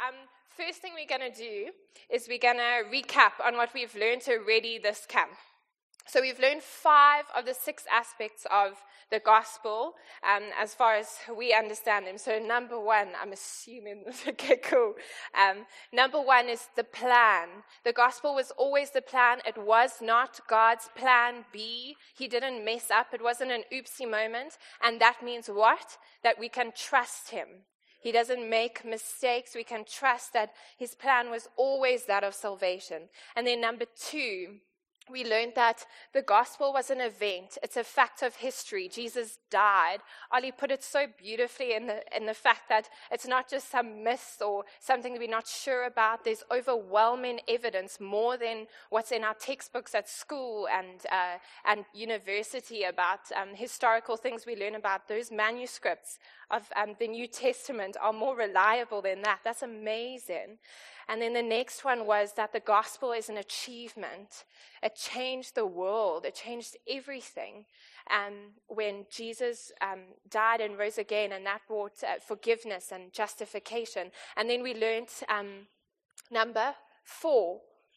first thing we're going to do is we're going to recap on what we've learned already this camp. So we've learned 5 of the 6 aspects of the gospel as far as we understand them. So number 1, I'm assuming, okay, cool. Number 1 is the plan. The gospel was always the plan. It was not God's plan B. He didn't mess up. It wasn't an oopsie moment. And that means what? That we can trust him. He doesn't make mistakes. We can trust that his plan was always that of salvation. And then number 2, we learned that the gospel was an event. It's a fact of history. Jesus died. Ollie put it so beautifully in the fact that it's not just some myth or something we're not sure about. There's overwhelming evidence, more than what's in our textbooks at school and university, about historical things we learn about. Those manuscripts of the New Testament are more reliable than that. That's amazing. And then the next one was that the gospel is an achievement. It changed the world. It changed everything. When Jesus died and rose again, and that brought forgiveness and justification. And then we learned number 4.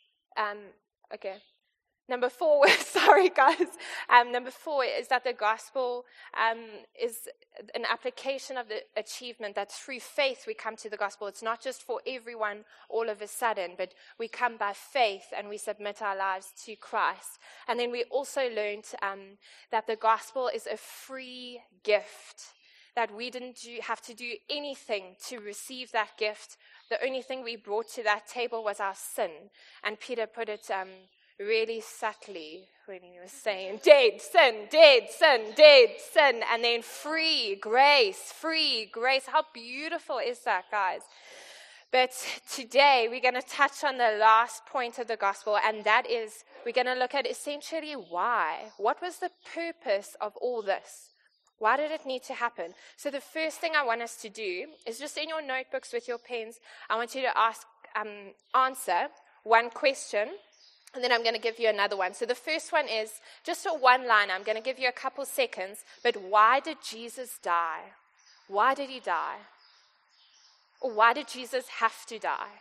Number 4 was, sorry guys, number 4 is that the gospel is an application of the achievement, that through faith we come to the gospel. It's not just for everyone all of a sudden, but we come by faith and we submit our lives to Christ. And then we also learned that the gospel is a free gift, that we didn't have to do anything to receive that gift. The only thing we brought to that table was our sin. And Peter put it really subtly when he was saying, dead sin, dead sin, dead sin, and then free grace. How beautiful is that, guys? But today we're going to touch on the last point of the gospel, and that is we're going to look at essentially why. What was the purpose of all this? Why did it need to happen? So the first thing I want us to do is, just in your notebooks with your pens, I want you to answer one question. And then I'm going to give you another one. So the first one is just a one-liner. I'm going to give you a couple seconds. But why did Jesus die? Why did he die? Or why did Jesus have to die?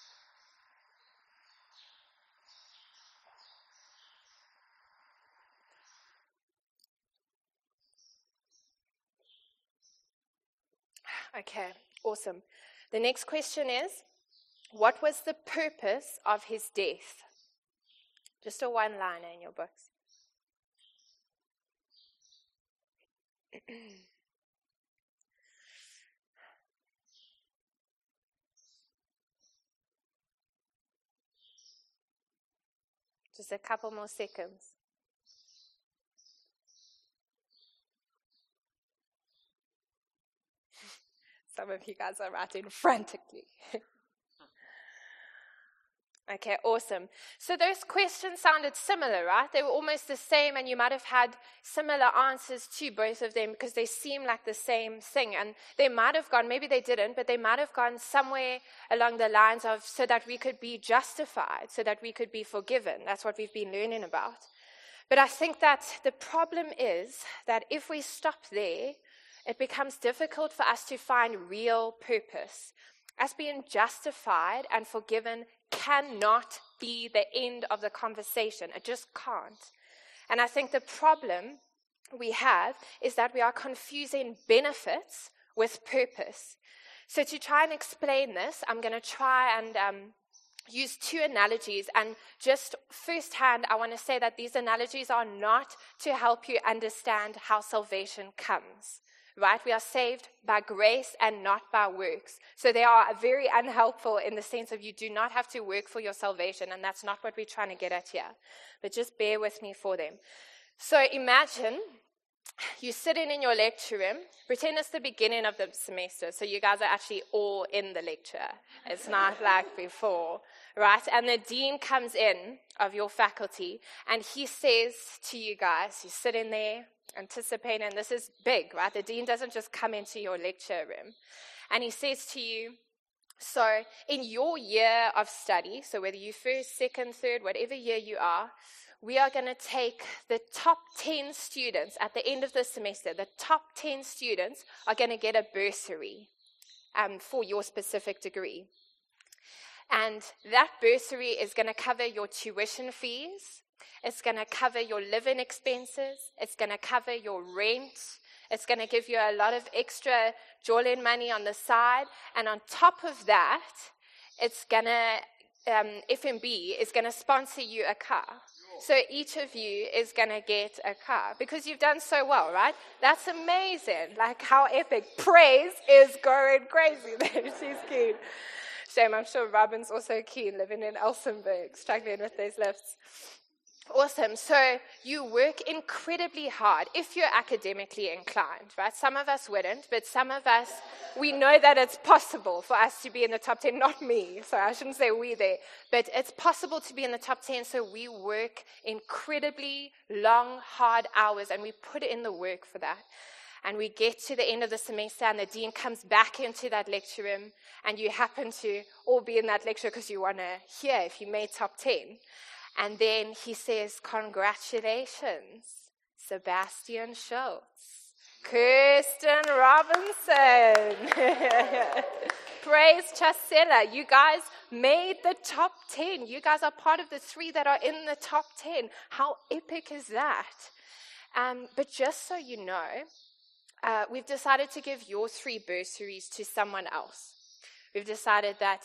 Okay, awesome. The next question is, what was the purpose of his death? Just a one-liner in your books. Just a couple more seconds. Some of you guys are writing frantically. Okay, awesome. So those questions sounded similar, right? They were almost the same, and you might have had similar answers to both of them because they seem like the same thing. And they might have gone, maybe they didn't, but they might have gone somewhere along the lines of so that we could be justified, so that we could be forgiven. That's what we've been learning about. But I think that the problem is that if we stop there, it becomes difficult for us to find real purpose. Us being justified and forgiven cannot be the end of the conversation. It just can't. And I think the problem we have is that we are confusing benefits with purpose. So to try and explain this, I'm going to try and use 2 analogies. And just firsthand, I want to say that these analogies are not to help you understand how salvation comes. Right? We are saved by grace and not by works. So they are very unhelpful in the sense of you do not have to work for your salvation, and that's not what we're trying to get at here. But just bear with me for them. So imagine you're sitting in your lecture room. Pretend it's the beginning of the semester, so you guys are actually all in the lecture. It's not like before, right? And the dean comes in of your faculty, and he says to you guys, you're sitting there, anticipating, and this is big, right? The dean doesn't just come into your lecture room. And he says to you, so in your year of study, so whether you're first, second, third, whatever year you are, we are going to take the top 10 students at the end of the semester. The top 10 students are going to get a bursary for your specific degree. And that bursary is going to cover your tuition fees. It's going to cover your living expenses. It's going to cover your rent. It's going to give you a lot of extra jolene money on the side. And on top of that, it's going to, FMB is going to sponsor you a car. So each of you is going to get a car because you've done so well, right? That's amazing. Like how epic. Praise is going crazy there. She's keen. Shame, I'm sure Robin's also keen, living in Elsenburg, struggling with those lifts. Awesome. So you work incredibly hard if you're academically inclined, right? Some of us wouldn't, but some of us, we know that it's possible for us to be in the top 10. Not me, so I shouldn't say we there, but it's possible to be in the top 10. So we work incredibly long, hard hours, and we put in the work for that. And we get to the end of the semester, and the dean comes back into that lecture room, and you happen to all be in that lecture because you want to hear if you made top 10. And then he says, congratulations, Sebastian Schultz, Kirsten Robinson, Praise Chasella. You guys made the top 10. You guys are part of the 3 that are in the top 10. How epic is that? But just so you know, we've decided to give your 3 bursaries to someone else. We've decided that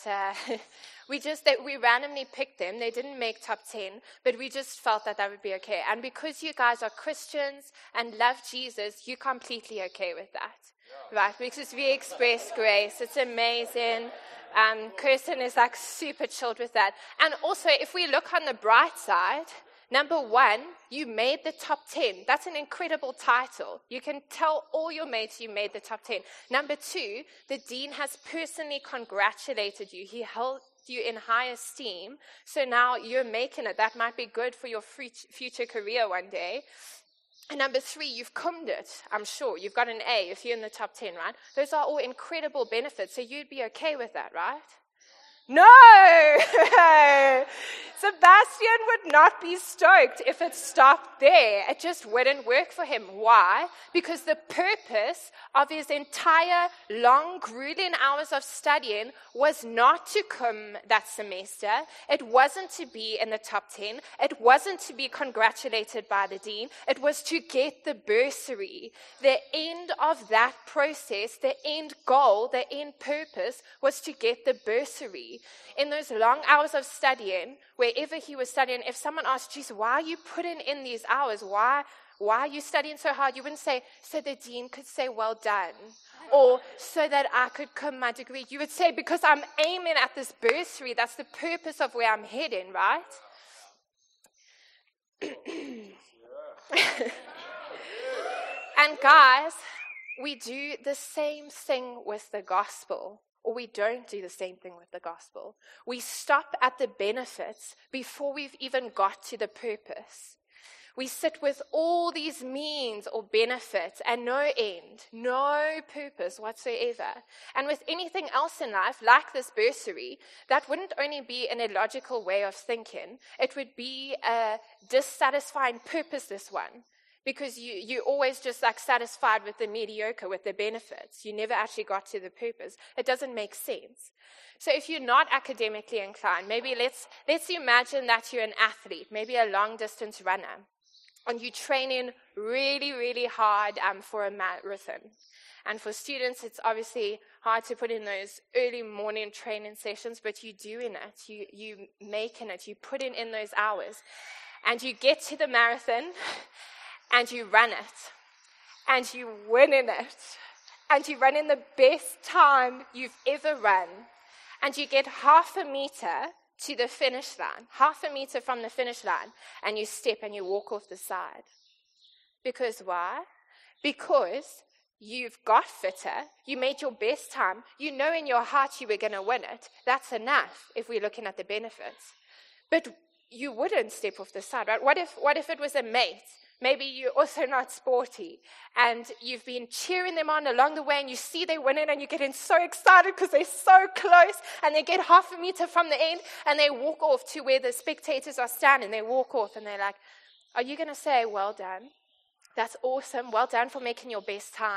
we randomly picked them. They didn't make top 10, but we just felt that would be okay. And because you guys are Christians and love Jesus, you're completely okay with that, right? Because we express grace. It's amazing. Kirsten is like super chilled with that. And also, if we look on the bright side, number 1, you made the top 10. That's an incredible title. You can tell all your mates you made the top 10. Number 2, the dean has personally congratulated you. He held you in high esteem. So now you're making it. That might be good for your future career one day. And number 3, you've cummed it, I'm sure. You've got an A if you're in the top 10, right? Those are all incredible benefits. So you'd be okay with that, right? No! Sebastian would not be stoked if it stopped there. It just wouldn't work for him. Why? Because the purpose of his entire long, grueling hours of studying was not to come that semester. It wasn't to be in the top 10. It wasn't to be congratulated by the dean. It was to get the bursary. The end of that process, the end goal, the end purpose was to get the bursary. In those long hours of studying, wherever he was studying, if someone asked, geez, why are you putting in these hours? Why are you studying so hard? You wouldn't say, so the dean could say, well done. Or so that I could come my degree. You would say, because I'm aiming at this bursary. That's the purpose of where I'm heading, right? And guys, we do the same thing with the gospel. Or we don't do the same thing with the gospel. We stop at the benefits before we've even got to the purpose. We sit with all these means or benefits and no end, no purpose whatsoever. And with anything else in life, like this bursary, that wouldn't only be an illogical way of thinking, it would be a dissatisfying purposeless one. Because you're always just like satisfied with the mediocre, with the benefits. You never actually got to the purpose. It doesn't make sense. So if you're not academically inclined, maybe let's imagine that you're an athlete, maybe a long distance runner, and you're training really, really hard for a marathon. And for students, it's obviously hard to put in those early morning training sessions, but you're doing it. You making it. You put in those hours. And you get to the marathon, and you run it, and you win in it, and you run in the best time you've ever run, and you get half a meter to the finish line, half a meter from the finish line, and you step and you walk off the side. Because why? Because you've got fitter, you made your best time, you know in your heart you were going to win it. That's enough if we're looking at the benefits. But you wouldn't step off the side, right? What if it was a mate? Maybe you're also not sporty, and you've been cheering them on along the way, and you see they win it, and you're getting so excited because they're so close, and they get half a meter from the end, and they walk off to where the spectators are standing. They walk off, and they're like, are you going to say, well done? That's awesome. Well done for making your best time.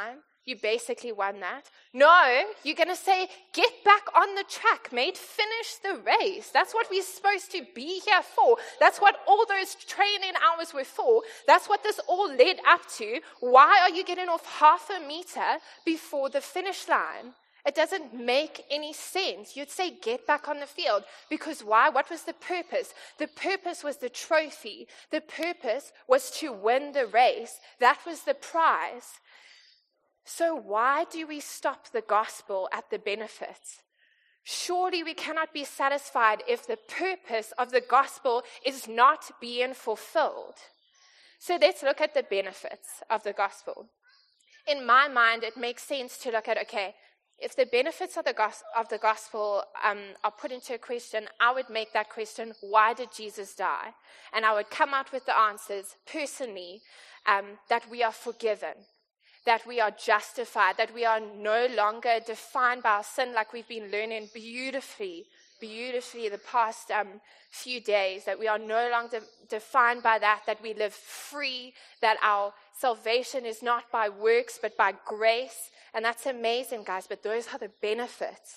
You basically won that. No, you're going to say, get back on the track, mate. Finish the race. That's what we're supposed to be here for. That's what all those training hours were for. That's what this all led up to. Why are you getting off half a meter before the finish line? It doesn't make any sense. You'd say, get back on the field. Because why? What was the purpose? The purpose was the trophy. The purpose was to win the race. That was the prize. So why do we stop the gospel at the benefits? Surely we cannot be satisfied if the purpose of the gospel is not being fulfilled. So let's look at the benefits of the gospel. In my mind, it makes sense to look at, okay, if the benefits of the gospel are put into a question, I would make that question, why did Jesus die? And I would come out with the answers personally, that we are forgiven, that we are justified, that we are no longer defined by our sin, like we've been learning beautifully the past few days, that we are no longer defined by that we live free, that our salvation is not by works but by grace. And that's amazing, guys, but those are the benefits.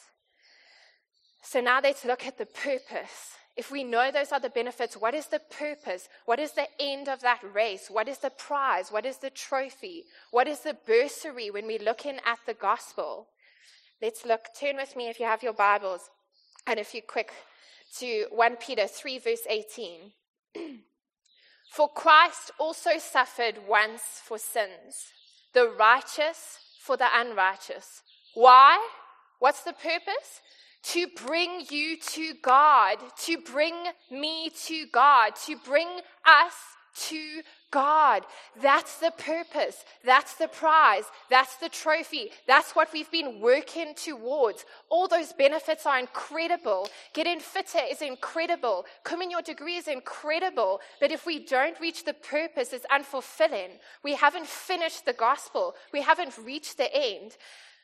So now let's look at the purpose. If we know those are the benefits, what is the purpose? What is the end of that race? What is the prize? What is the trophy? What is the bursary when we're looking at the gospel? Let's look. Turn with me if you have your Bibles, and if you're quick, to 1 Peter 3, verse 18. For Christ also suffered once for sins, the righteous for the unrighteous. Why? What's the purpose? To bring you to God, to bring me to God, to bring us to God. That's the purpose. That's the prize. That's the trophy. That's what we've been working towards. All those benefits are incredible. Getting fitter is incredible. Coming your degree is incredible. But if we don't reach the purpose, it's unfulfilling. We haven't finished the gospel. We haven't reached the end.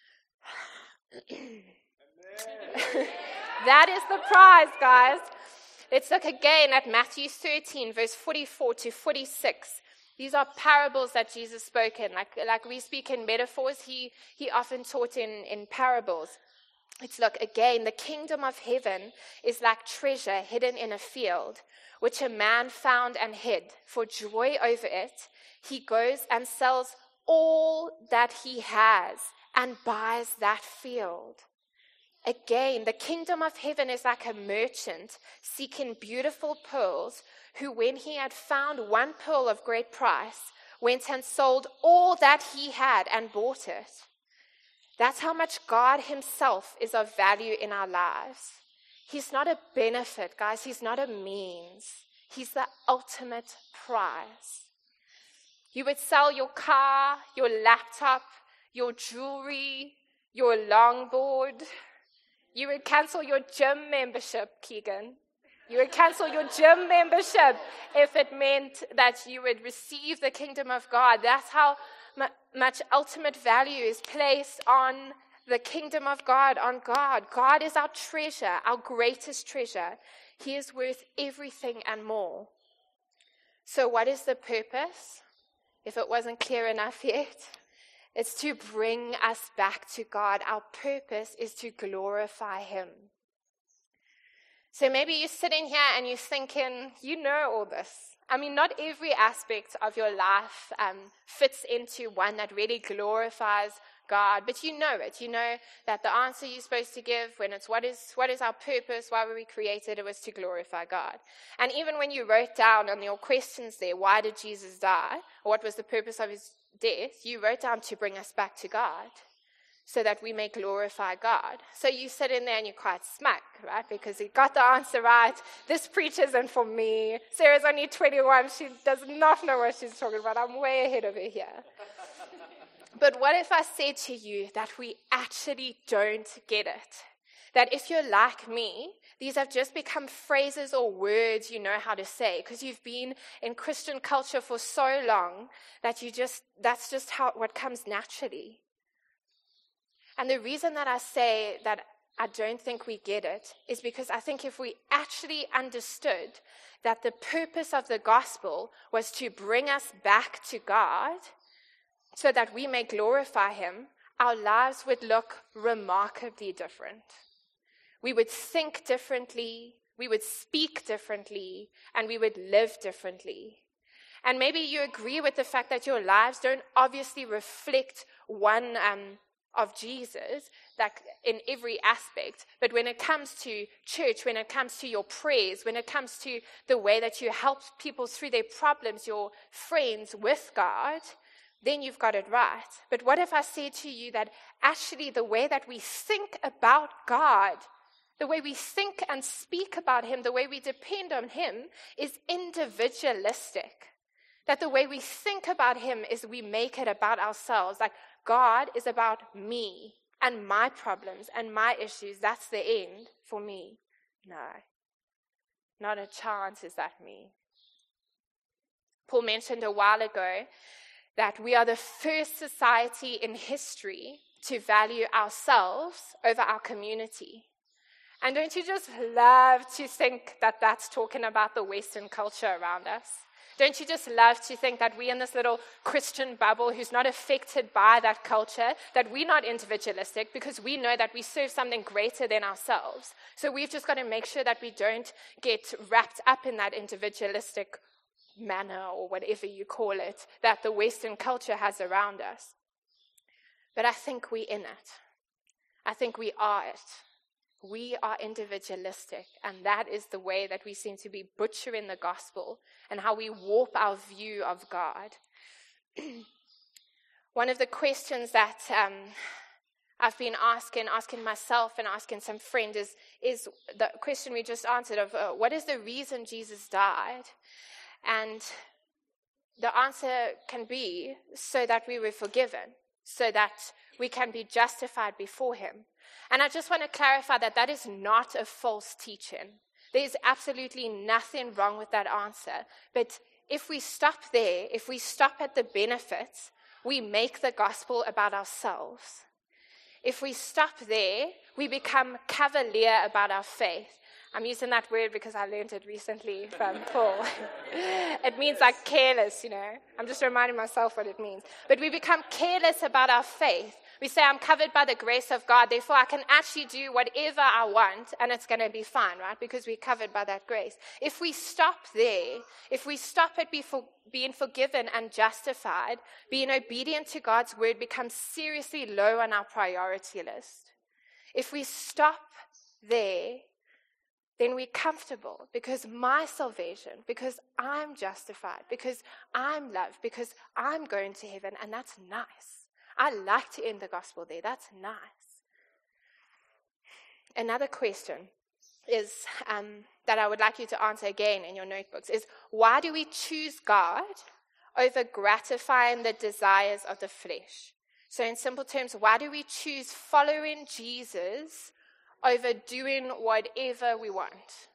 That is the prize, guys. Let's look again at Matthew 13, verse 44 to 46. These are parables that Jesus spoke in. Like we speak in metaphors, he often taught in parables. Let's look again. The kingdom of heaven is like treasure hidden in a field, which a man found and hid. For joy over it, he goes and sells all that he has and buys that field. Again, the kingdom of heaven is like a merchant seeking beautiful pearls, who, when he had found one pearl of great price, went and sold all that he had and bought it. That's how much God himself is of value in our lives. He's not a benefit, guys. He's not a means. He's the ultimate prize. You would sell your car, your laptop, your jewelry, your longboard. You would cancel your gym membership, Keegan. You would cancel your gym membership if it meant that you would receive the kingdom of God. That's how much ultimate value is placed on the kingdom of God, on God. God is our treasure, our greatest treasure. He is worth everything and more. So what is the purpose? If it wasn't clear enough yet, it's to bring us back to God. Our purpose is to glorify him. So maybe you're sitting here and you're thinking, you know all this. I mean, not every aspect of your life fits into one that really glorifies God, but you know it. You know that the answer you're supposed to give when it's what is our purpose, why were we created, it was to glorify God. And even when you wrote down on your questions there, why did Jesus die, or what was the purpose of his death, you wrote down to bring us back to God, so that we may glorify God. So you sit in there and you're quite smack, right? Because he got the answer right. This preach isn't for me. Sarah's only 21. She does not know what she's talking about. I'm way ahead of her here. But what if I said to you that we actually don't get it? That if you're like me, these have just become phrases or words you know how to say, because you've been in Christian culture for so long that that's just what comes naturally. And the reason that I say that I don't think we get it is because I think if we actually understood that the purpose of the gospel was to bring us back to God so that we may glorify him, our lives would look remarkably different. We would think differently, we would speak differently, and we would live differently. And maybe you agree with the fact that your lives don't obviously reflect one of Jesus, like in every aspect. But when it comes to church, when it comes to your prayers, when it comes to the way that you help people through their problems, your friends with God, then you've got it right. But what if I said to you that actually the way that we think about God, the way we think and speak about him, the way we depend on him is individualistic? That the way we think about him is we make it about ourselves. Like God is about me and my problems and my issues. That's the end for me. No, not a chance is that me. Paul mentioned a while ago that we are the first society in history to value ourselves over our community. And don't you just love to think that that's talking about the Western culture around us? Don't you just love to think that we're in this little Christian bubble who's not affected by that culture, that we're not individualistic because we know that we serve something greater than ourselves. So we've just got to make sure that we don't get wrapped up in that individualistic manner or whatever you call it that the Western culture has around us. But I think we're in it. I think we are it. We are individualistic, and that is the way that we seem to be butchering the gospel and how we warp our view of God. One of the questions that I've been asking myself and asking some friends is the question we just answered of what is the reason Jesus died? And the answer can be so that we were forgiven, so that we can be justified before him. And I just want to clarify that that is not a false teaching. There is absolutely nothing wrong with that answer. But if we stop there, if we stop at the benefits, we make the gospel about ourselves. If we stop there, we become cavalier about our faith. I'm using that word because I learned it recently from Paul. It means like careless, I'm just reminding myself what it means. But we become careless about our faith. We say, I'm covered by the grace of God, therefore I can actually do whatever I want, and it's going to be fine, right? Because we're covered by that grace. If we stop there, if we stop at being forgiven and justified, being obedient to God's word becomes seriously low on our priority list. If we stop there, then we're comfortable because my salvation, because I'm justified, because I'm loved, because I'm going to heaven, and that's nice. I like to end the gospel there. That's nice. Another question is that I would like you to answer again in your notebooks is, why do we choose God over gratifying the desires of the flesh? So in simple terms, why do we choose following Jesus over doing whatever we want?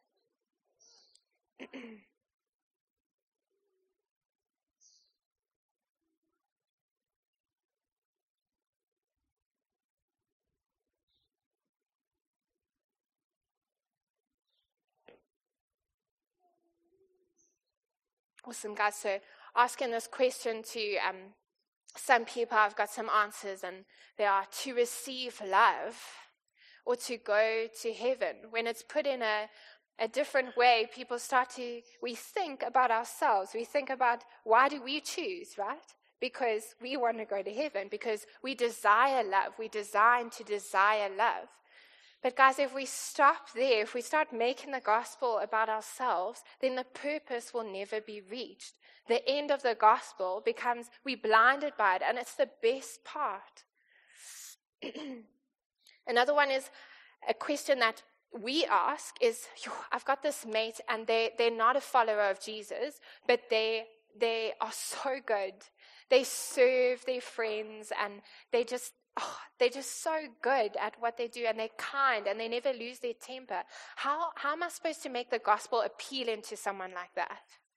Awesome, guys. So asking this question to some people, I've got some answers, and they are to receive love or to go to heaven. When it's put in a different way, we think about ourselves. We think about, why do we choose, right? Because we want to go to heaven, because we desire love. We design to desire love. But guys, if we stop there, if we start making the gospel about ourselves, then the purpose will never be reached. The end of the gospel becomes, we're blinded by it, and it's the best part. Another one is a question that we ask is, I've got this mate, and they're not a follower of Jesus, but they are so good. They serve their friends, and they're just so good at what they do, and they're kind, and they never lose their temper. How am I supposed to make the gospel appealing to someone like that?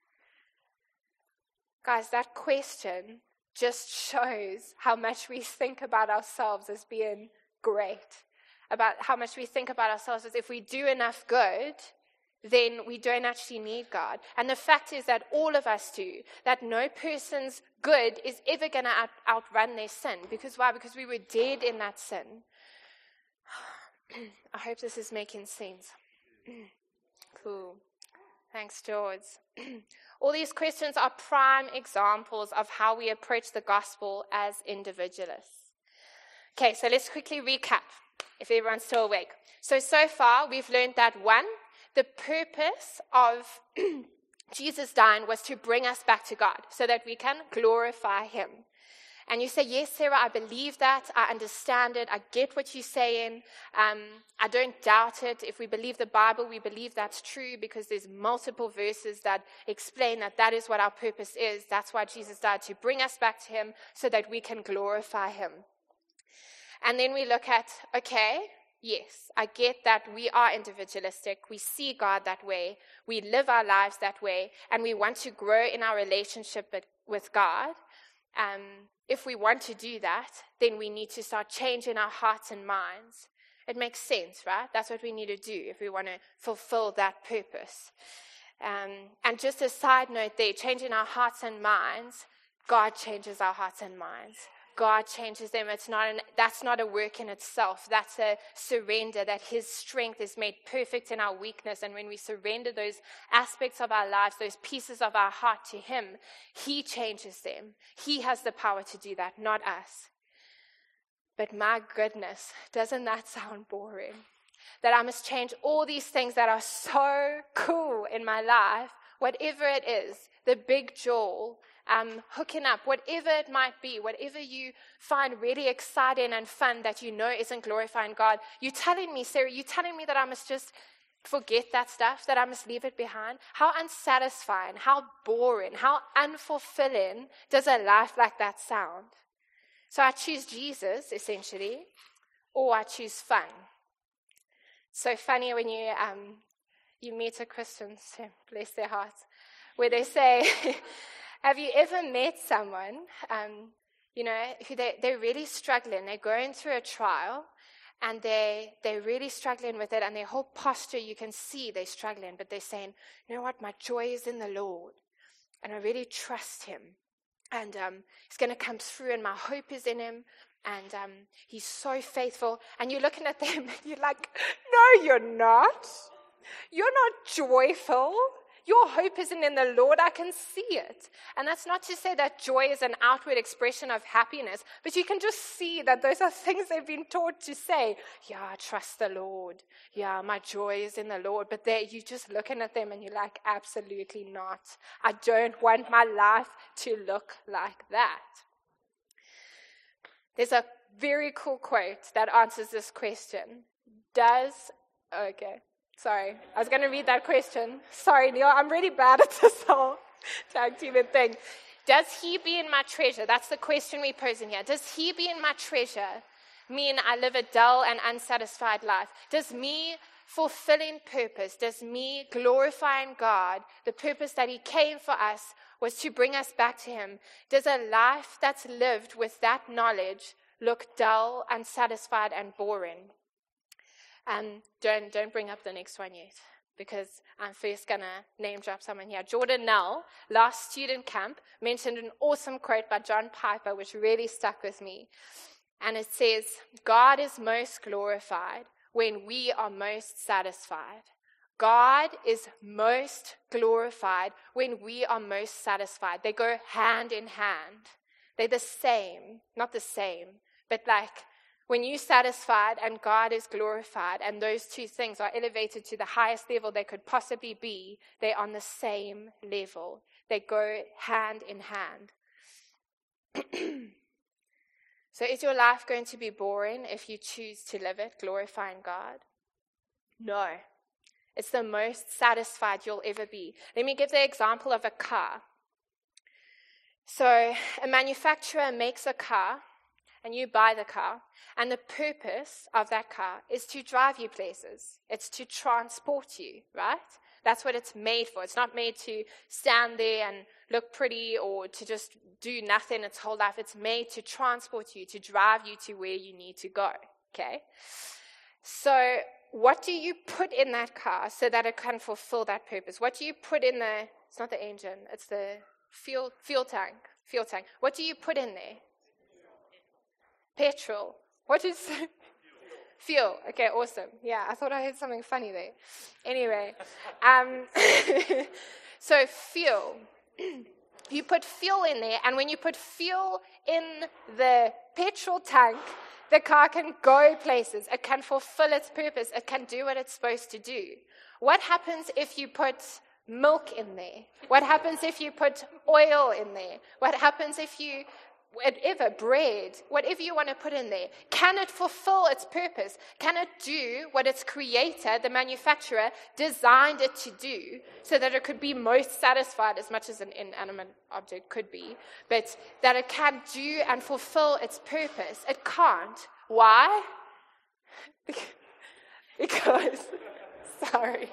Guys, that question just shows how much we think about ourselves as being great, about how much we think about ourselves as if we do enough good, then we don't actually need God. And the fact is that all of us do, that no person's good is ever going to outrun their sin. Because why? Because we were dead in that sin. I hope this is making sense. Cool. Thanks, George. All these questions are prime examples of how we approach the gospel as individualists. Okay, so let's quickly recap, if everyone's still awake. So far, we've learned that 1, the purpose of Jesus dying was to bring us back to God so that we can glorify him. And you say, yes, Sarah, I believe that. I understand it. I get what you're saying. I don't doubt it. If we believe the Bible, we believe that's true because there's multiple verses that explain that that is what our purpose is. That's why Jesus died, to bring us back to him so that we can glorify him. And then we look at, okay, yes, I get that we are individualistic. We see God that way. We live our lives that way. And we want to grow in our relationship with God. If we want to do that, then we need to start changing our hearts and minds. It makes sense, right? That's what we need to do if we want to fulfill that purpose. And just a side note there, changing our hearts and minds, God changes our hearts and minds. God changes them. That's not a work in itself. That's a surrender, that his strength is made perfect in our weakness. And when we surrender those aspects of our lives, those pieces of our heart to him, he changes them. He has the power to do that, not us. But my goodness, doesn't that sound boring? That I must change all these things that are so cool in my life, whatever it is, the big jewel, hooking up, whatever it might be, whatever you find really exciting and fun that you know isn't glorifying God. You're telling me, Sarah, you're telling me that I must just forget that stuff, that I must leave it behind? How unsatisfying, how boring, how unfulfilling does a life like that sound? So I choose Jesus, essentially, or I choose fun. So funny when you meet a Christian, bless their hearts, where they say, have you ever met someone, who they're really struggling, they're going through a trial, and they're really struggling with it, and their whole posture, you can see they're struggling, but they're saying, you know what, my joy is in the Lord, and I really trust him, and he's going to come through, and my hope is in him, and he's so faithful. And you're looking at them, and you're like, no, you're not. You're not joyful. Your hope isn't in the Lord. I can see it. And that's not to say that joy is an outward expression of happiness, but you can just see that those are things they've been taught to say. Yeah, I trust the Lord. Yeah, my joy is in the Lord. But you're just looking at them and you're like, absolutely not. I don't want my life to look like that. There's a very cool quote that answers this question. Sorry, I was going to read that question. Sorry, Neil, I'm really bad at this whole tag teaming thing. Does he be in my treasure? That's the question we're posing here. Does he be in my treasure mean I live a dull and unsatisfied life? Does me fulfilling purpose, does me glorifying God, the purpose that he came for us was to bring us back to him, does a life that's lived with that knowledge look dull, unsatisfied, and boring? Don't bring up the next one yet, because I'm first going to name drop someone here. Jordan Nell, last student camp, mentioned an awesome quote by John Piper, which really stuck with me. And it says, God is most glorified when we are most satisfied. God is most glorified when we are most satisfied. They go hand in hand. They're the same, not the same, but like, when you're satisfied and God is glorified and those two things are elevated to the highest level they could possibly be, they're on the same level. They go hand in hand. So is your life going to be boring if you choose to live it glorifying God? No. It's the most satisfied you'll ever be. Let me give the example of a car. So a manufacturer makes a car, and you buy the car, and the purpose of that car is to drive you places. It's to transport you, right? That's what it's made for. It's not made to stand there and look pretty or to just do nothing its whole life. It's made to transport you, to drive you to where you need to go, okay? So what do you put in that car so that it can fulfill that purpose? What do you put in it's not the engine, it's the fuel tank. What do you put in there? Petrol. What is fuel? Okay, awesome. Yeah, I thought I heard something funny there. Anyway, so fuel. You put fuel in there, and when you put fuel in the petrol tank, the car can go places. It can fulfill its purpose. It can do what it's supposed to do. What happens if you put milk in there? What happens if you put oil in there? What happens if you, whatever, bread, whatever you want to put in there? Can it fulfill its purpose? Can it do what its creator, the manufacturer, designed it to do so that it could be most satisfied, as much as an inanimate object could be, but that it can do and fulfill its purpose? It can't. Why? Because, sorry,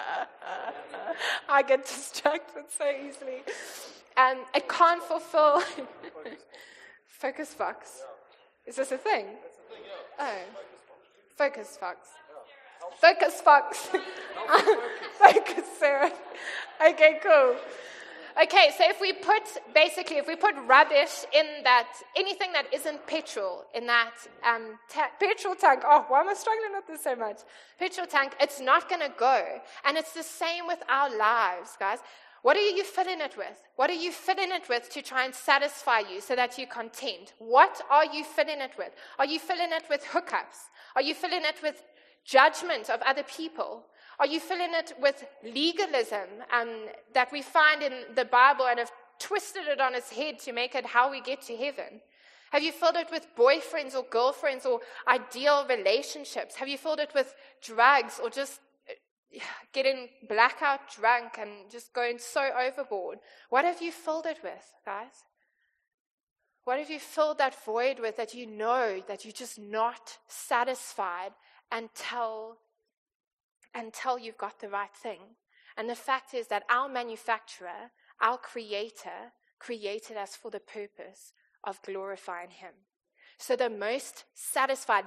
I get distracted so easily. It can't fulfill. Focus Fox. Is this a thing? Oh, Focus Fox. Focus Fox. Focus Sarah. Okay, cool. Okay, so if we put rubbish in that, anything that isn't petrol in that petrol tank, oh, why am I struggling with this so much? Petrol tank, it's not going to go. And it's the same with our lives, guys. What are you filling it with? What are you filling it with to try and satisfy you so that you're content? What are you filling it with? Are you filling it with hookups? Are you filling it with judgment of other people? Are you filling it with legalism that we find in the Bible and have twisted it on its head to make it how we get to heaven? Have you filled it with boyfriends or girlfriends or ideal relationships? Have you filled it with drugs or just getting blackout drunk and just going so overboard? What have you filled it with, guys? What have you filled that void with that you know that you're just not satisfied until you've got the right thing? And the fact is that our manufacturer, our creator, created us for the purpose of glorifying him. So the most satisfied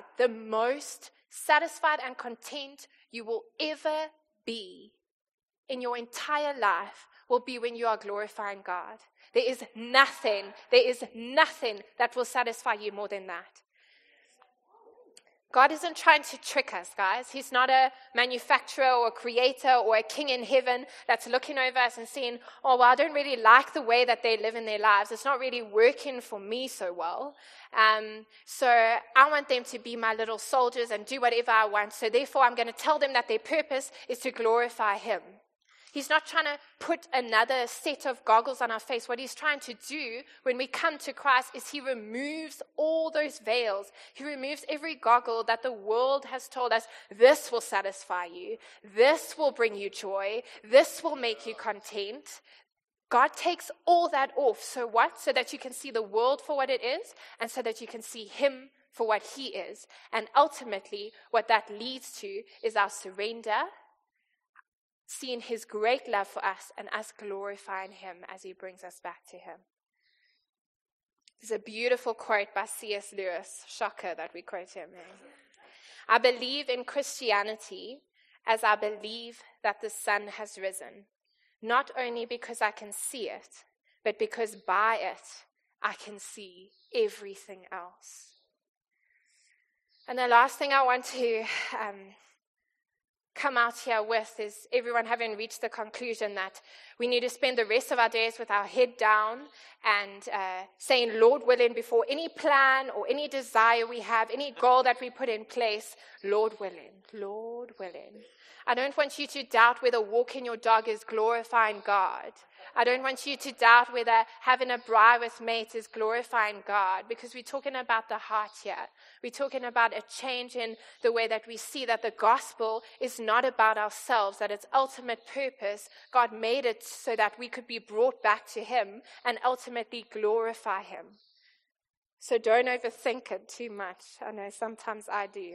and content you will ever be in your entire life will be when you are glorifying God. There is nothing that will satisfy you more than that. God isn't trying to trick us, guys. He's not a manufacturer or a creator or a king in heaven that's looking over us and saying, oh, well, I don't really like the way that they live in their lives. It's not really working for me so well. So I want them to be my little soldiers and do whatever I want. So therefore, I'm going to tell them that their purpose is to glorify him. He's not trying to put another set of goggles on our face. What he's trying to do when we come to Christ is he removes all those veils. He removes every goggle that the world has told us, this will satisfy you. This will bring you joy. This will make you content. God takes all that off. So what? So that you can see the world for what it is and so that you can see him for what he is. And ultimately, what that leads to is our surrender, seeing his great love for us and us glorifying him as he brings us back to him. There's a beautiful quote by C.S. Lewis, shocker that we quote him. I believe in Christianity as I believe that the sun has risen, not only because I can see it, but because by it I can see everything else. And the last thing I want to come out here with is everyone having reached the conclusion that we need to spend the rest of our days with our head down and saying, Lord willing, before any plan or any desire we have, any goal that we put in place, Lord willing, Lord willing. I don't want you to doubt whether walking your dog is glorifying God. I don't want you to doubt whether having a braai with mates is glorifying God, because we're talking about the heart here. We're talking about a change in the way that we see that the gospel is not about ourselves, that its ultimate purpose, God made it so that we could be brought back to him and ultimately glorify him. So don't overthink it too much. I know sometimes I do.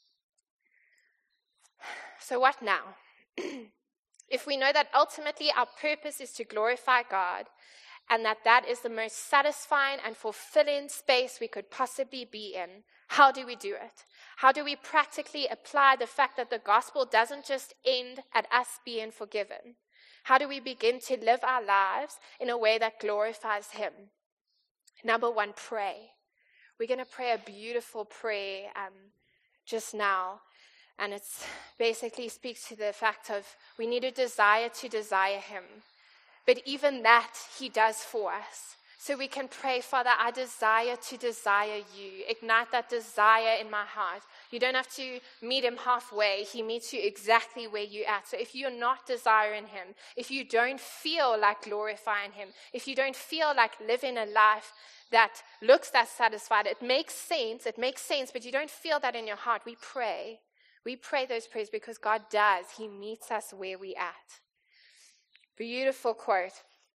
So what now? If we know that ultimately our purpose is to glorify God and that is the most satisfying and fulfilling space we could possibly be in, how do we do it? How do we practically apply the fact that the gospel doesn't just end at us being forgiven? How do we begin to live our lives in a way that glorifies him? Number one, pray. We're going to pray a beautiful prayer just now. And it basically speaks to the fact of we need a desire to desire him. But even that he does for us. So we can pray, Father, I desire to desire you. Ignite that desire in my heart. You don't have to meet him halfway. He meets you exactly where you're at. So if you're not desiring him, if you don't feel like glorifying him, if you don't feel like living a life that looks that satisfied, it makes sense, but you don't feel that in your heart, we pray. We pray those prayers because God does. He meets us where we're at. Beautiful quote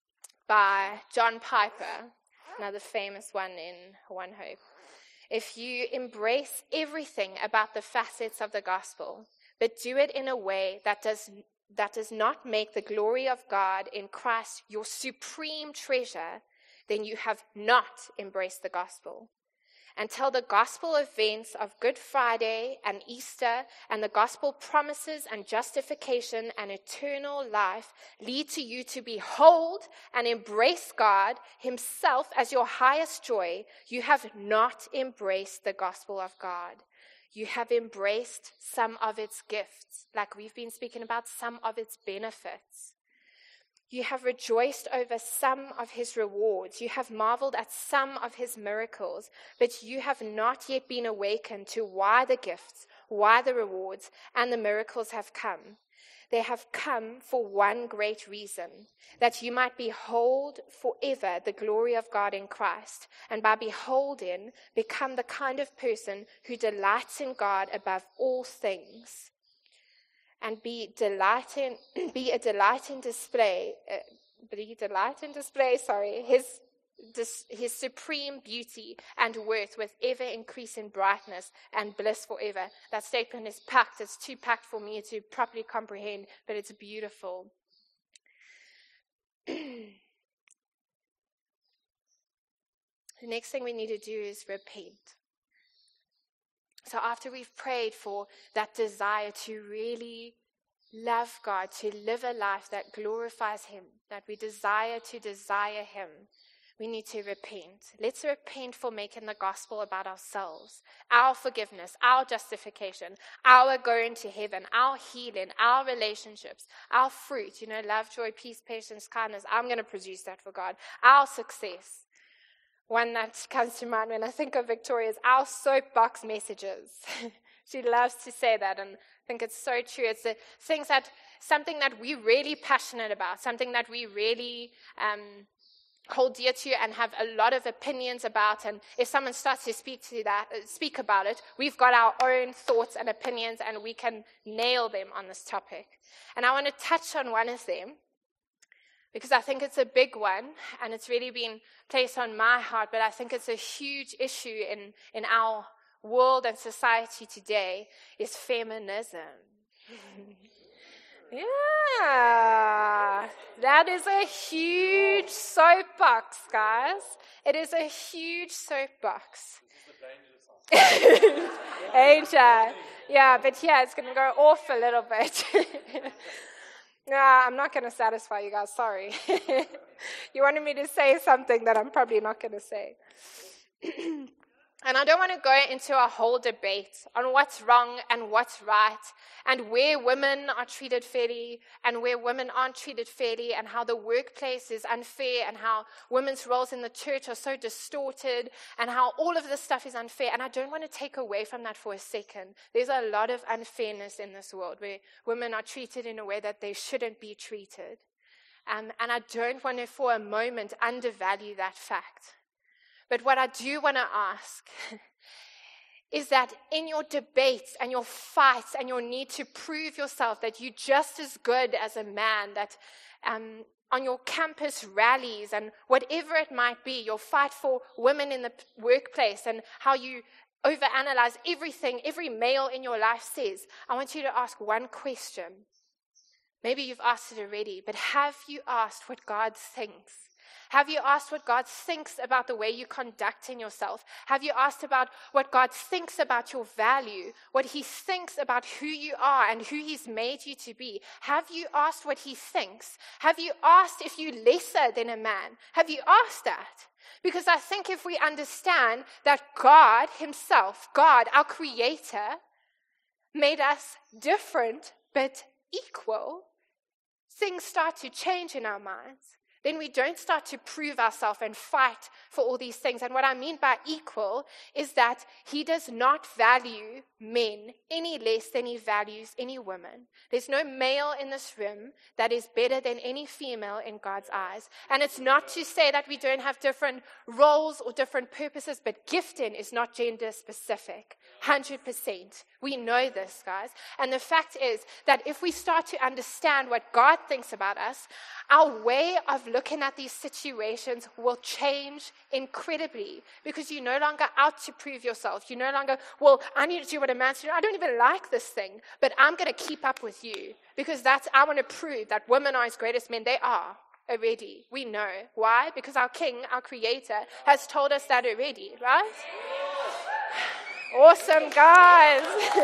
by John Piper, another famous one in One Hope. If you embrace everything about the facets of the gospel, but do it in a way that does not make the glory of God in Christ your supreme treasure, then you have not embraced the gospel. Until the gospel events of Good Friday and Easter and the gospel promises and justification and eternal life lead to you to behold and embrace God himself as your highest joy, you have not embraced the gospel of God. You have embraced some of its gifts, like we've been speaking about, some of its benefits. You have rejoiced over some of his rewards. You have marveled at some of his miracles, but you have not yet been awakened to why the gifts, why the rewards, and the miracles have come. They have come for one great reason, that you might behold forever the glory of God in Christ, and by beholding, become the kind of person who delights in God above all things. And be a delight in display, his supreme beauty and worth with ever increasing brightness and bliss forever. That statement is packed. It's too packed for me to properly comprehend, but it's beautiful. The next thing we need to do is repent. So after we've prayed for that desire to really love God, to live a life that glorifies him, that we desire to desire him, we need to repent. Let's repent for making the gospel about ourselves, our forgiveness, our justification, our going to heaven, our healing, our relationships, our fruit, love, joy, peace, patience, kindness. I'm going to produce that for God. Our success. One that comes to mind when I think of Victoria is our soapbox messages. She loves to say that, and I think it's so true. It's something that we're really passionate about, something that we really hold dear to and have a lot of opinions about. And if someone starts to speak about it, we've got our own thoughts and opinions, and we can nail them on this topic. And I want to touch on one of them, because I think it's a big one, and it's really been placed on my heart, but I think it's a huge issue in our world and society today, is feminism. Yeah, that is a huge soapbox, guys. It is a huge soapbox. Ain't ya? Yeah, but yeah, it's going to go off a little bit. No, I'm not going to satisfy you guys, sorry. You wanted me to say something that I'm probably not going to say. And I don't want to go into a whole debate on what's wrong and what's right, and where women are treated fairly and where women aren't treated fairly, and how the workplace is unfair, and how women's roles in the church are so distorted, and how all of this stuff is unfair. And I don't want to take away from that for a second. There's a lot of unfairness in this world where women are treated in a way that they shouldn't be treated. And I don't want to for a moment undervalue that fact. But what I do want to ask is that in your debates and your fights and your need to prove yourself that you're just as good as a man, that on your campus rallies and whatever it might be, your fight for women in the workplace and how you overanalyze everything every male in your life says, I want you to ask one question. Maybe you've asked it already, but have you asked what God thinks? Have you asked what God thinks about the way you're conducting yourself? Have you asked about what God thinks about your value, what he thinks about who you are and who he's made you to be? Have you asked what he thinks? Have you asked if you're lesser than a man? Have you asked that? Because I think if we understand that God himself, God, our creator, made us different but equal, things start to change in our minds. Then we don't start to prove ourselves and fight for all these things. And what I mean by equal is that he does not value men any less than he values any woman. There's no male in this room that is better than any female in God's eyes. And it's not to say that we don't have different roles or different purposes, but gifting is not gender specific. 100%. We know this, guys. And the fact is that if we start to understand what God thinks about us, our way of looking at these situations will change incredibly, because you're no longer out to prove yourself. You're no longer, well, I need to do what a man's doing. I don't even like this thing, but I'm going to keep up with you because I want to prove that women are as great as men. They are already. We know. Why? Because our King, our Creator, has told us that already, right? Awesome, guys.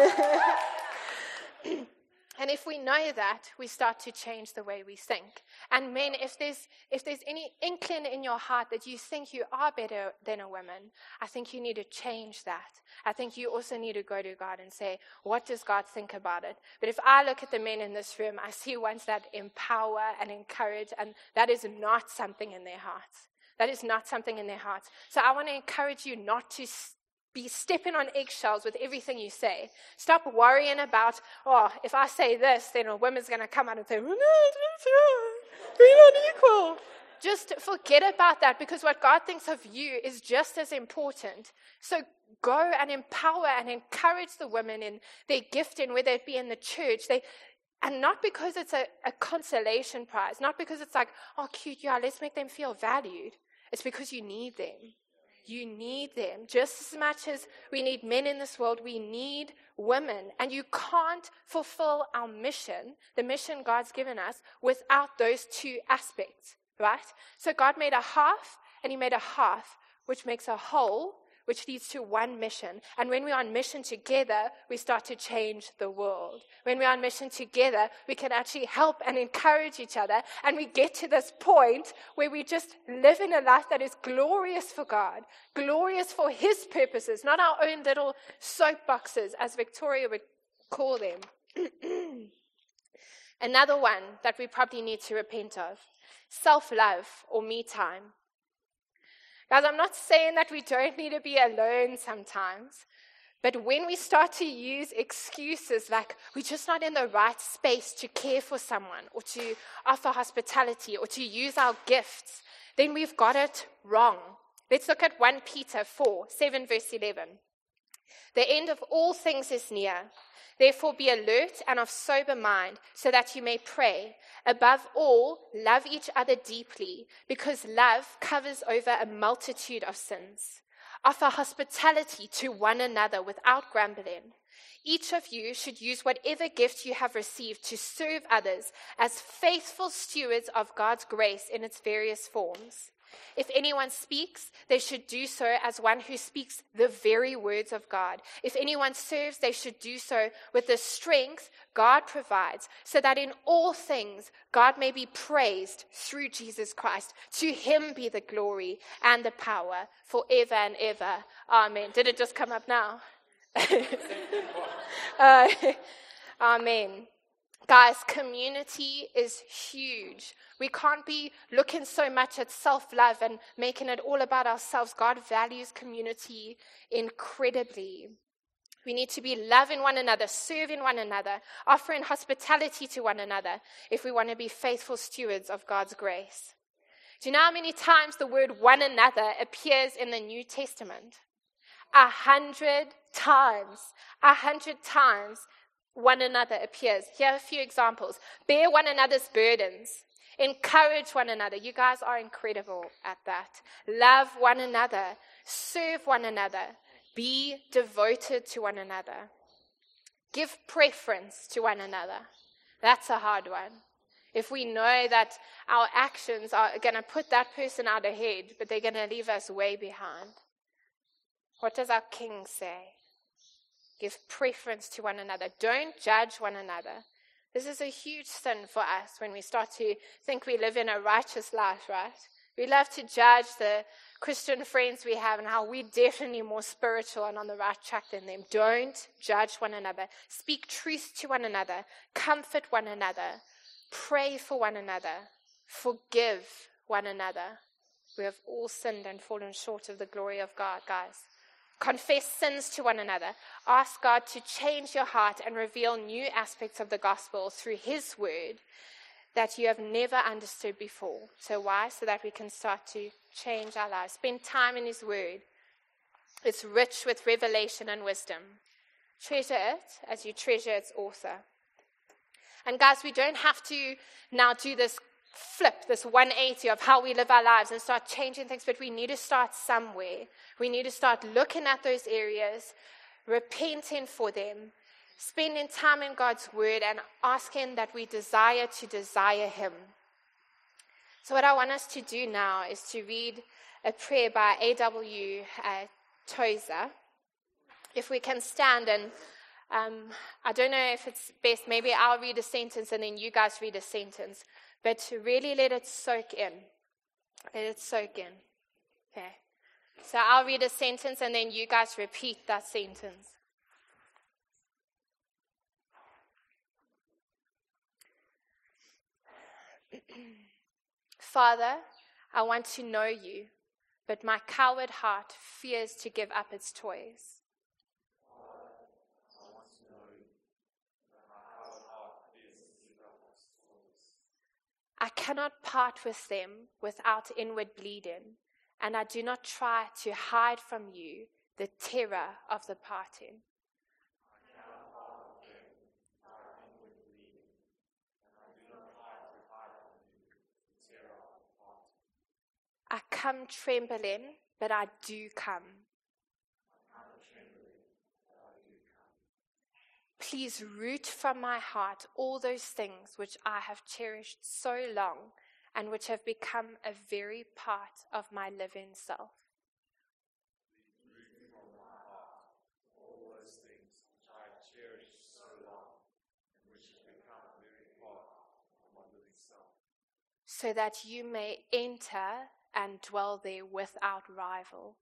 And if we know that, we start to change the way we think. And men, if there's any inkling in your heart that you think you are better than a woman, I think you need to change that. I think you also need to go to God and say, what does God think about it? But if I look at the men in this room, I see ones that empower and encourage, and that is not something in their hearts. That is not something in their hearts. So I want to encourage you not to be stepping on eggshells with everything you say. Stop worrying about, if I say this, then a woman's going to come out and say, we're not equal. Just forget about that, because what God thinks of you is just as important. So go and empower and encourage the women in their gifting, whether it be in the church. And not because it's a consolation prize, not because it's like, oh, cute, yeah, let's make them feel valued. It's because you need them. You need them. Just as much as we need men in this world, we need women. And you can't fulfill our mission, the mission God's given us, without those two aspects, right? So God made a half, and he made a half, which makes a whole, which leads to one mission. And when we're on mission together, we start to change the world. When we're on mission together, we can actually help and encourage each other. And we get to this point where we just live in a life that is glorious for God, glorious for his purposes, not our own little soapboxes, as Victoria would call them. Another one that we probably need to repent of, self-love or me time. Guys, I'm not saying that we don't need to be alone sometimes, but when we start to use excuses like we're just not in the right space to care for someone or to offer hospitality or to use our gifts, then we've got it wrong. Let's look at 1 Peter 4:7 verse 11. The end of all things is near. Therefore be alert and of sober mind, so that you may pray. Above all, love each other deeply, because love covers over a multitude of sins. Offer hospitality to one another without grumbling. Each of you should use whatever gift you have received to serve others as faithful stewards of God's grace in its various forms. If anyone speaks, they should do so as one who speaks the very words of God. If anyone serves, they should do so with the strength God provides, so that in all things God may be praised through Jesus Christ. To him be the glory and the power forever and ever. Amen. Did it just come up now? Amen. Guys, community is huge. We can't be looking so much at self-love and making it all about ourselves. God values community incredibly. We need to be loving one another, serving one another, offering hospitality to one another if we want to be faithful stewards of God's grace. Do you know how many times the word one another appears in the New Testament? 100 times. 100 times. One another appears. Here are a few examples. Bear one another's burdens. Encourage one another. You guys are incredible at that. Love one another. Serve one another. Be devoted to one another. Give preference to one another. That's a hard one. If we know that our actions are going to put that person out ahead, but they're going to leave us way behind. What does our King say? Give preference to one another. Don't judge one another. This is a huge sin for us when we start to think we live in a righteous life, right? We love to judge the Christian friends we have and how we're definitely more spiritual and on the right track than them. Don't judge one another. Speak truth to one another. Comfort one another. Pray for one another. Forgive one another. We have all sinned and fallen short of the glory of God, guys. Confess sins to one another. Ask God to change your heart and reveal new aspects of the gospel through His word that you have never understood before. So why? So that we can start to change our lives. Spend time in His word. It's rich with revelation and wisdom. Treasure it as you treasure its author. And guys, we don't have to now do this flip, this 180 of how we live our lives and start changing things, but we need to start somewhere. We need to start looking at those areas, repenting for them, spending time in God's word and asking that we desire to desire Him. So what I want us to do now is to read a prayer by A.W. Tozer. If we can stand, and I don't know if it's best, maybe I'll read a sentence and then you guys read a sentence, but to really let it soak in. Let it soak in. Okay. So I'll read a sentence and then you guys repeat that sentence. Father, I want to know you, but my coward heart fears to give up its toys. I cannot part with them without inward bleeding, and I do not try to hide from you the terror of the parting. I come trembling, but I do come. Please root from my heart all those things which I have cherished so long and which have become a very part of my living self. So that you may enter and dwell there without rival.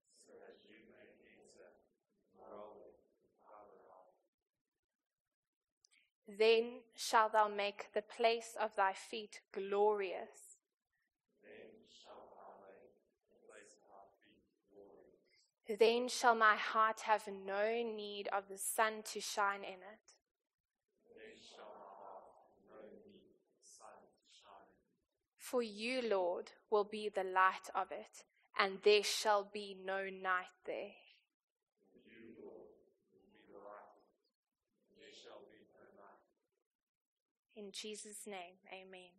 Then shalt thou make the place of thy feet glorious. Then shall my heart have no need of the sun to shine in it. For you, Lord, will be the light of it, and there shall be no night there. In Jesus' name, amen.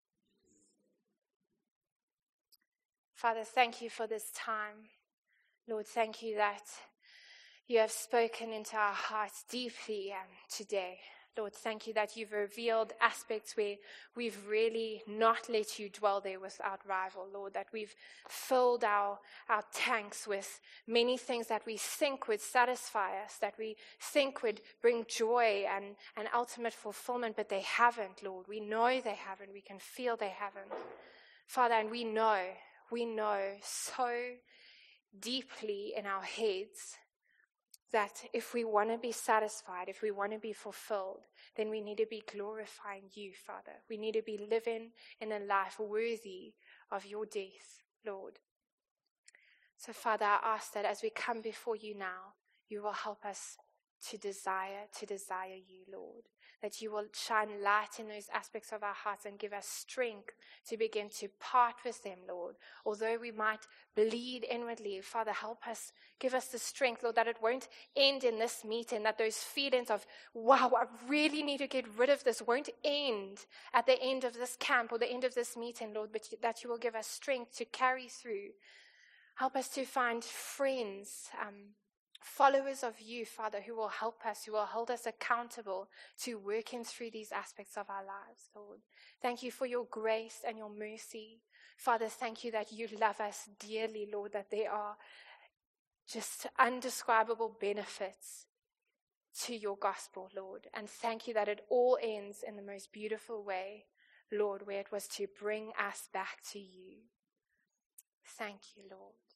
Father, thank you for this time. Lord, thank you that you have spoken into our hearts deeply today. Lord, thank you that you've revealed aspects where we've really not let you dwell there without rival, Lord, that we've filled our tanks with many things that we think would satisfy us, that we think would bring joy and ultimate fulfillment, but they haven't, Lord. We know they haven't. We can feel they haven't. Father, and we know so deeply in our heads that if we want to be satisfied, if we want to be fulfilled, then we need to be glorifying you, Father. We need to be living in a life worthy of your death, Lord. So, Father, I ask that as we come before you now, you will help us to desire you, Lord. That you will shine light in those aspects of our hearts and give us strength to begin to part with them, Lord. Although we might bleed inwardly, Father, help us, give us the strength, Lord, that it won't end in this meeting, that those feelings of, wow, I really need to get rid of this, won't end at the end of this camp or the end of this meeting, Lord, but that you will give us strength to carry through. Help us to find friends followers of you, Father, who will help us, who will hold us accountable to working through these aspects of our lives, Lord. Thank you for your grace and your mercy. Father, thank you that you love us dearly, Lord, that there are just undescribable benefits to your gospel, Lord. And thank you that it all ends in the most beautiful way, Lord, where it was to bring us back to you. Thank you, Lord.